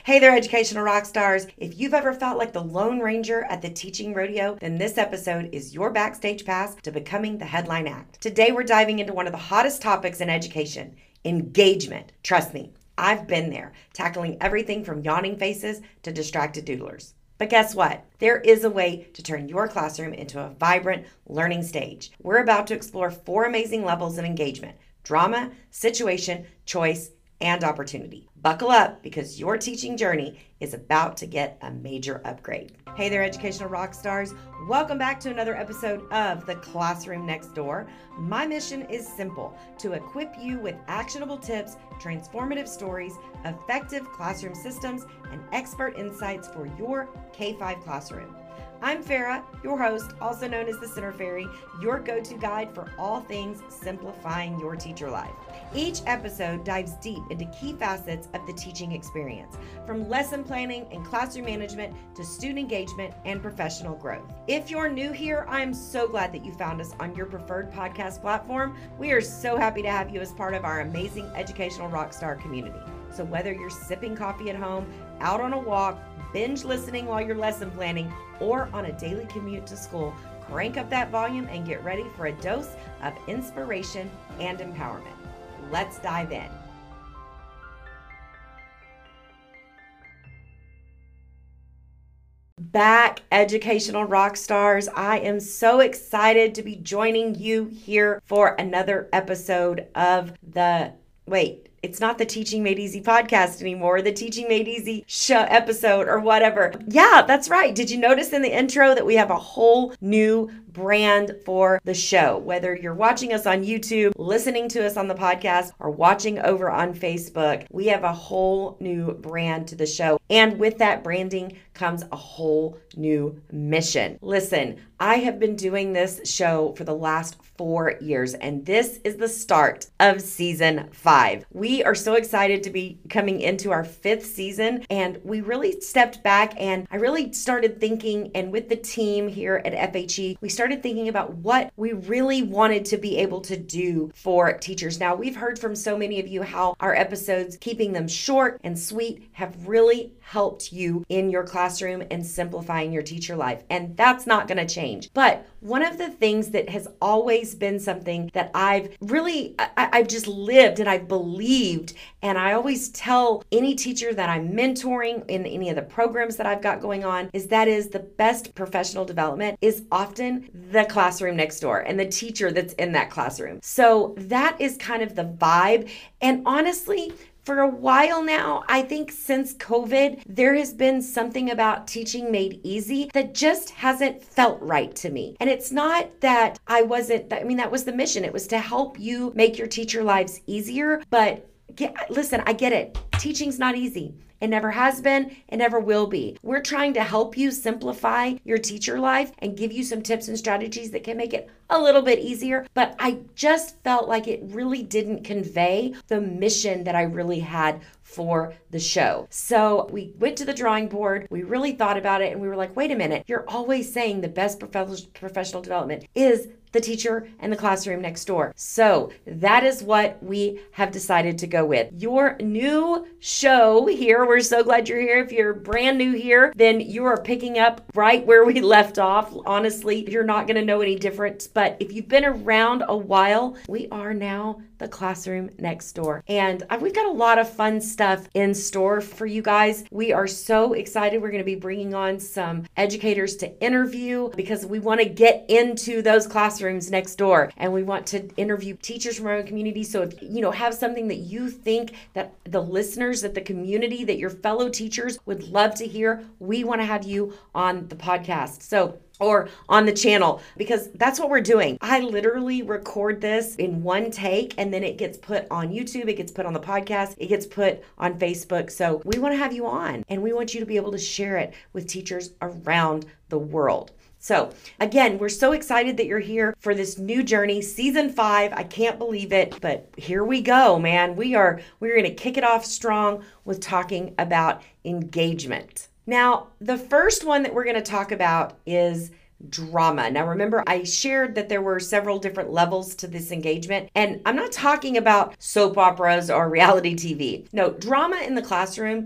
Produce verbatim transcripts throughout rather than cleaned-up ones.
Hey there, educational rock stars. If you've ever felt like the Lone Ranger at the teaching rodeo, then this episode is your backstage pass to becoming the headline act. Today, we're diving into one of the hottest topics in education, engagement. Trust me, I've been there, tackling everything from yawning faces to distracted doodlers. But guess what? There is a way to turn your classroom into a vibrant learning stage. We're about to explore four amazing levels of engagement: drama, situation, choice, and opportunity. Buckle up because your teaching journey is about to get a major upgrade. Hey there, educational rock stars. Welcome back to another episode of The Classroom Next Door. My mission is simple: to equip you with actionable tips, transformative stories, effective classroom systems, and expert insights for your K five classroom. I'm Farah, your host, also known as the Center Fairy, your go-to guide for all things simplifying your teacher life. Each episode dives deep into key facets of the teaching experience, from lesson planning and classroom management to student engagement and professional growth. If you're new here, I'm so glad that you found us on your preferred podcast platform. We are so happy to have you as part of our amazing educational rockstar community. So whether you're sipping coffee at home, out on a walk, binge listening while you're lesson planning, or on a daily commute to school, crank up that volume and get ready for a dose of inspiration and empowerment. Let's dive in. Back, educational rock stars. I am so excited to be joining you here for another episode of the, wait, it's not the Teaching Made Easy podcast anymore, the Teaching Made Easy show episode or whatever. Yeah, that's right. Did you notice in the intro that we have a whole new brand for the show? Whether you're watching us on YouTube, listening to us on the podcast, or watching over on Facebook, we have a whole new brand to the show. And with that branding comes a whole new mission. Listen, I have been doing this show for the last four years, and this is the start of season five. We are so excited to be coming into our fifth season, and we really stepped back and I really started thinking, and with the team here at F H E, we started thinking about what we really wanted to be able to do for teachers. Now, we've heard from so many of you how our episodes, keeping them short and sweet, have really helped you in your classroom and simplifying your teacher life. And that's not going to change. But one of the things that has always been something that I've really, I, I've just lived and I've believed, and I always tell any teacher that I'm mentoring in any of the programs that I've got going on, is that is the best professional development is often the classroom next door and the teacher that's in that classroom. So that is kind of the vibe. And honestly, for a while now, I think since COVID, there has been something about Teaching Made Easy that just hasn't felt right to me. And it's not that I wasn't, I mean, that was the mission. It was to help you make your teacher lives easier. But get, listen, I get it. Teaching's not easy. It never has been. It never will be. We're trying to help you simplify your teacher life and give you some tips and strategies that can make it a little bit easier. But I just felt like it really didn't convey the mission that I really had for the show. So we went to the drawing board. We really thought about it and we were like, wait a minute, you're always saying the best prof- professional development is the teacher and the classroom next door. So that is what we have decided to go with. Your new show here, we're so glad you're here. If you're brand new here, then you are picking up right where we left off. Honestly, you're not going to know any difference. But if you've been around a while, we are now the classroom next door. And we've got a lot of fun stuff in store for you guys. We are so excited. We're going to be bringing on some educators to interview because we want to get into those classrooms next door and we want to interview teachers from our own community. So if you know have something that you think that the listeners, that the community, that your fellow teachers would love to hear, we want to have you on the podcast. So or on the channel, because that's what we're doing. I literally record this in one take and then it gets put on YouTube, it gets put on the podcast, it gets put on Facebook. So we want to have you on and we want you to be able to share it with teachers around the world. So again, we're so excited that you're here for this new journey, season five. I can't believe it, but here we go, man. We are, we're going to kick it off strong with talking about engagement. Now, the first one that we're going to talk about is drama. Now, remember, I shared that there were several different levels to this engagement, and I'm not talking about soap operas or reality T V. No, drama in the classroom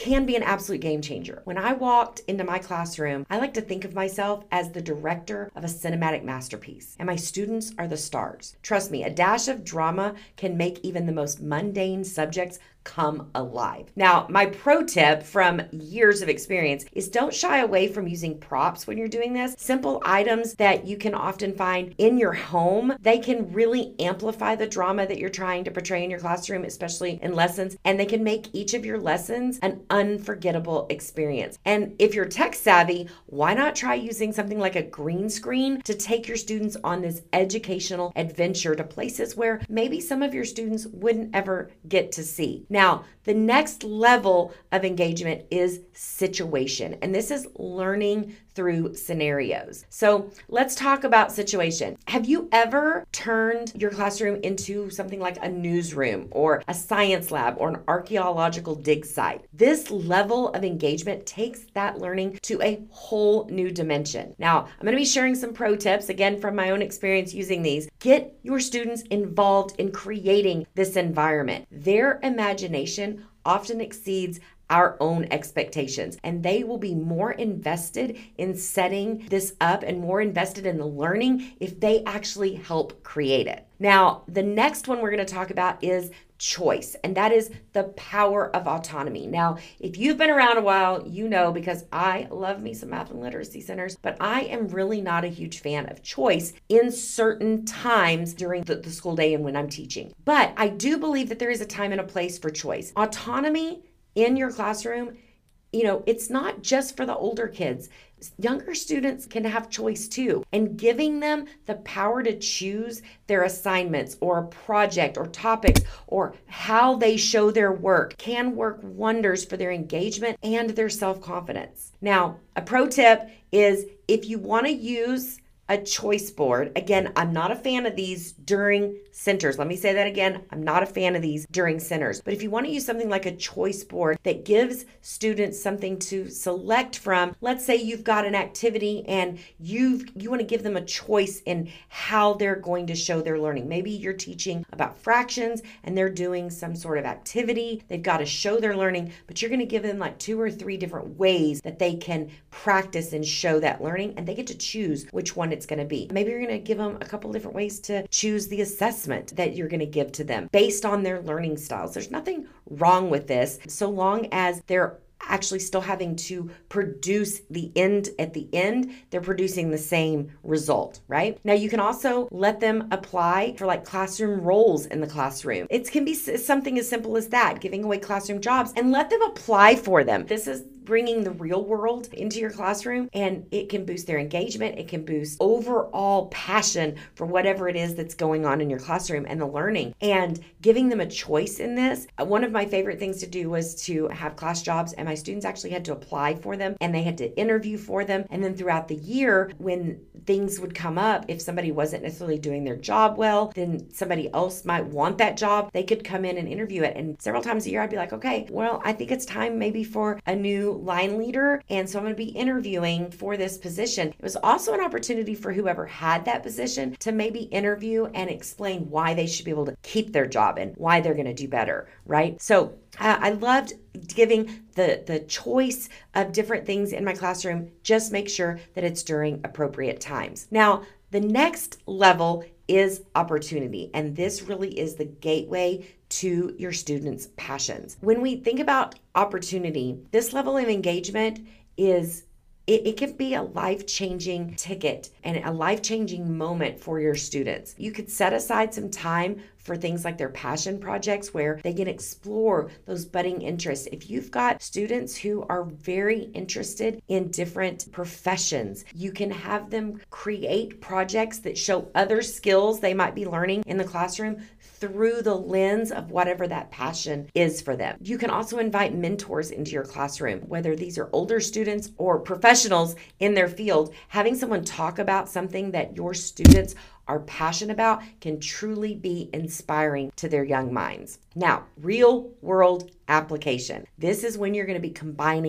can be an absolute game changer. When I walked into my classroom, I like to think of myself as the director of a cinematic masterpiece, and my students are the stars. Trust me, a dash of drama can make even the most mundane subjects come alive. Now, my pro tip from years of experience is don't shy away from using props when you're doing this. Simple items that you can often find in your home, they can really amplify the drama that you're trying to portray in your classroom, especially in lessons, and they can make each of your lessons an unforgettable experience. And if you're tech savvy, why not try using something like a green screen to take your students on this educational adventure to places where maybe some of your students wouldn't ever get to see. Now, the next level of engagement is situation, and this is learning through scenarios. So let's talk about situation. Have you ever turned your classroom into something like a newsroom or a science lab or an archaeological dig site? This level of engagement takes that learning to a whole new dimension. Now, I'm going to be sharing some pro tips, again, from my own experience using these. Get your students involved in creating this environment. Their imagination often exceeds our own expectations, and they will be more invested in setting this up and more invested in the learning if they actually help create it. Now, the next one we're going to talk about is choice, and that is the power of autonomy. Now, if you've been around a while, you know, because I love me some math and literacy centers, but I am really not a huge fan of choice in certain times during the, the school day and when I'm teaching. But I do believe that there is a time and a place for choice. Autonomy in your classroom, you know, it's not just for the older kids. Younger students can have choice too, and giving them the power to choose their assignments or a project or topics or how they show their work can work wonders for their engagement and their self-confidence. Now, a pro tip is if you want to use a choice board. Again, I'm not a fan of these during centers. Let me say that again. I'm not a fan of these during centers. But if you want to use something like a choice board that gives students something to select from, let's say you've got an activity and you've you want to give them a choice in how they're going to show their learning. Maybe you're teaching about fractions and they're doing some sort of activity. They've got to show their learning, but you're going to give them like two or three different ways that they can practice and show that learning, and they get to choose which one it's going to be. Maybe you're going to give them a couple different ways to choose the assessment that you're going to give to them based on their learning styles. There's nothing wrong with this so long as they're actually still having to produce the end at the end, they're producing the same result, right? Now you can also let them apply for like classroom roles in the classroom. It can be something as simple as that, giving away classroom jobs and let them apply for them. This is bringing the real world into your classroom, and it can boost their engagement. It can boost overall passion for whatever it is that's going on in your classroom and the learning, and giving them a choice in this. One of my favorite things to do was to have class jobs, and my students actually had to apply for them and they had to interview for them. And then throughout the year, when things would come up, if somebody wasn't necessarily doing their job well, then somebody else might want that job. They could come in and interview it. And several times a year, I'd be like, okay, well, I think it's time maybe for a new line leader. And so I'm going to be interviewing for this position. It was also an opportunity for whoever had that position to maybe interview and explain why they should be able to keep their job and why they're going to do better, right? So uh, I loved giving the, the choice of different things in my classroom. Just make sure that it's during appropriate times. Now, the next level is opportunity, and this really is the gateway to your students' passions. When we think about opportunity, this level of engagement is It, it can be a life-changing ticket and a life-changing moment for your students. You could set aside some time for things like their passion projects where they can explore those budding interests. If you've got students who are very interested in different professions, you can have them create projects that show other skills they might be learning in the classroom through the lens of whatever that passion is for them. You can also invite mentors into your classroom, whether these are older students or professionals in their field. Having someone talk about something that your students are passionate about can truly be inspiring to their young minds. Now, real world application. This is when you're going to be combining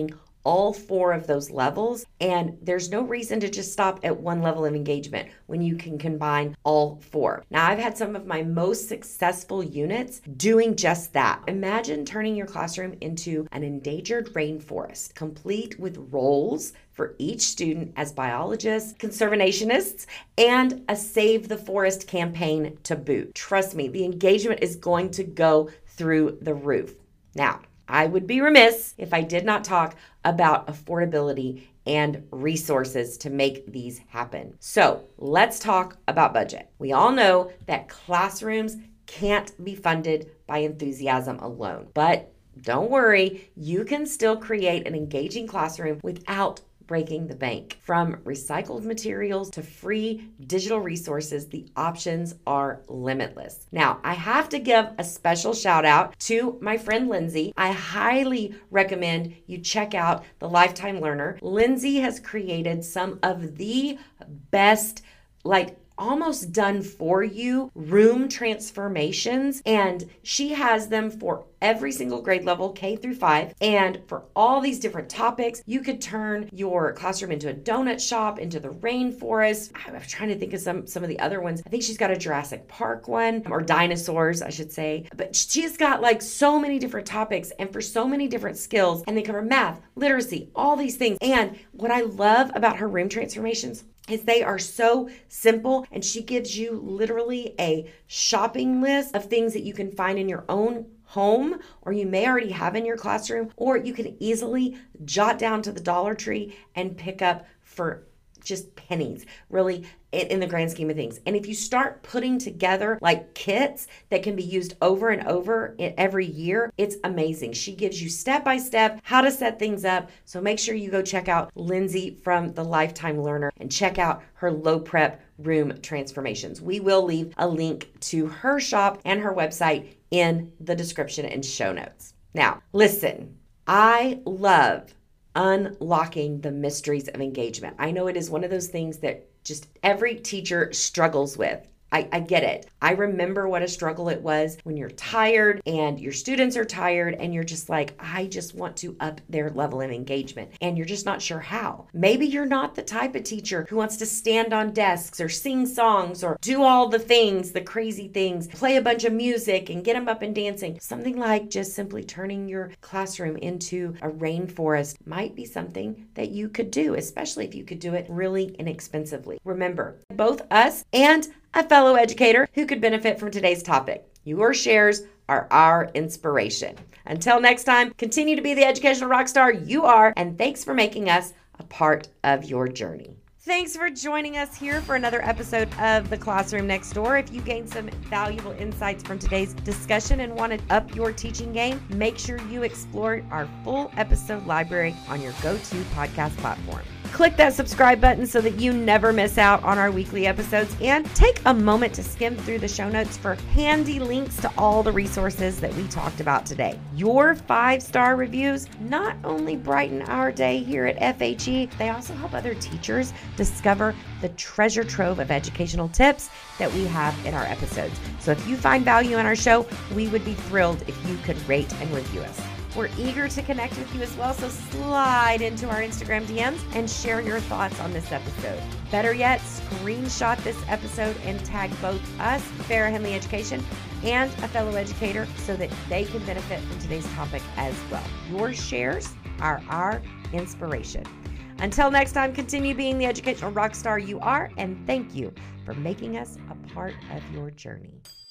all four of those levels. And there's no reason to just stop at one level of engagement when you can combine all four. Now, I've had some of my most successful units doing just that. Imagine turning your classroom into an endangered rainforest, complete with roles for each student as biologists, conservationists, and a Save the Forest campaign to boot. Trust me, the engagement is going to go through the roof. Now, I would be remiss if I did not talk about affordability and resources to make these happen. So let's talk about budget. We all know that classrooms can't be funded by enthusiasm alone, but don't worry, you can still create an engaging classroom without breaking the bank. From recycled materials to free digital resources, the options are limitless. Now, I have to give a special shout out to my friend Lindsay. I highly recommend you check out the Lifetime Learner. Lindsay has created some of the best, like, almost done for you room transformations, and she has them for every single grade level, K through five, and for all these different topics. You could turn your classroom into a donut shop, into the rainforest. I'm trying to think of some some of the other ones. I think she's got a Jurassic Park one, or dinosaurs, I should say. But she's got like so many different topics and for so many different skills, and they cover math, literacy, all these things. And what I love about her room transformations is they are so simple, and she gives you literally a shopping list of things that you can find in your own home, or you may already have in your classroom, or you can easily jot down to the Dollar Tree and pick up for just pennies, really, in the grand scheme of things. And if you start putting together like kits that can be used over and over every year, it's amazing. She gives you step by step how to set things up. So make sure you go check out Lindsay from the Lifetime Learner and check out her low prep room transformations. We will leave a link to her shop and her website in the description and show notes. Now, listen, I love unlocking the mysteries of engagement. I know it is one of those things that just every teacher struggles with. I, I get it. I remember what a struggle it was when you're tired and your students are tired and you're just like, I just want to up their level of engagement, and you're just not sure how. Maybe you're not the type of teacher who wants to stand on desks or sing songs or do all the things, the crazy things, play a bunch of music and get them up and dancing. Something like just simply turning your classroom into a rainforest might be something that you could do, especially if you could do it really inexpensively. Remember, both us and a fellow educator who could benefit from today's topic. Your shares are our inspiration. Until next time, continue to be the educational rock star you are, and thanks for making us a part of your journey. Thanks for joining us here for another episode of The Classroom Next Door. If you gained some valuable insights from today's discussion and want to up your teaching game, make sure you explore our full episode library on your go-to podcast platform. Click that subscribe button so that you never miss out on our weekly episodes, and take a moment to skim through the show notes for handy links to all the resources that we talked about today. Your five-star reviews not only brighten our day here at F H E, they also help other teachers discover the treasure trove of educational tips that we have in our episodes. So if you find value in our show, we would be thrilled if you could rate and review us. We're eager to connect with you as well, so slide into our Instagram D Ms and share your thoughts on this episode. Better yet, screenshot this episode and tag both us, Farrah Henley Education, and a fellow educator so that they can benefit from today's topic as well. Your shares are our inspiration. Until next time, continue being the educational rock star you are, and thank you for making us a part of your journey.